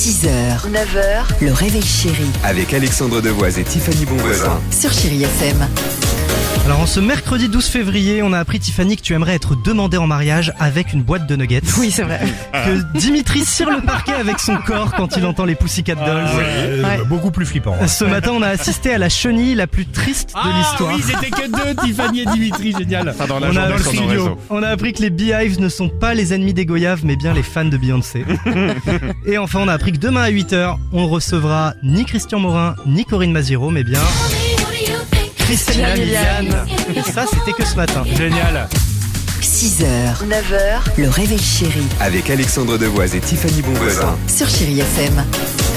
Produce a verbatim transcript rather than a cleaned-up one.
six heures, neuf heures, le réveil chéri Avec Alexandre Devoise et Tiffany Bonvoisin. sur Chéri F M. Alors en ce mercredi douze février, on a appris, Tiffany, que tu aimerais être demandée en mariage avec une boîte de nuggets. Oui, c'est vrai. Que Dimitri cire le parquet avec son corps quand il entend les Pussycat Dolls. Euh, Ouais. Beaucoup plus flippant. Ce matin, on a assisté à la chenille la plus triste de l'histoire. Ah oui, c'était que deux, Tiffany et Dimitri, génial. dans On a, dans le trio. on a appris que les Beehives ne sont pas les ennemis des Goyaves, mais bien les fans de Beyoncé. Et enfin, on a appris que demain à huit heures, on recevra ni Christian Morin, ni Corinne Maziero, mais bien Christina Milian. Et ça, c'était que ce matin. Génial. six heures, neuf heures, le réveil chéri Avec Alexandre Devoise et Tiffany Bonvoisin. sur Chéri F M.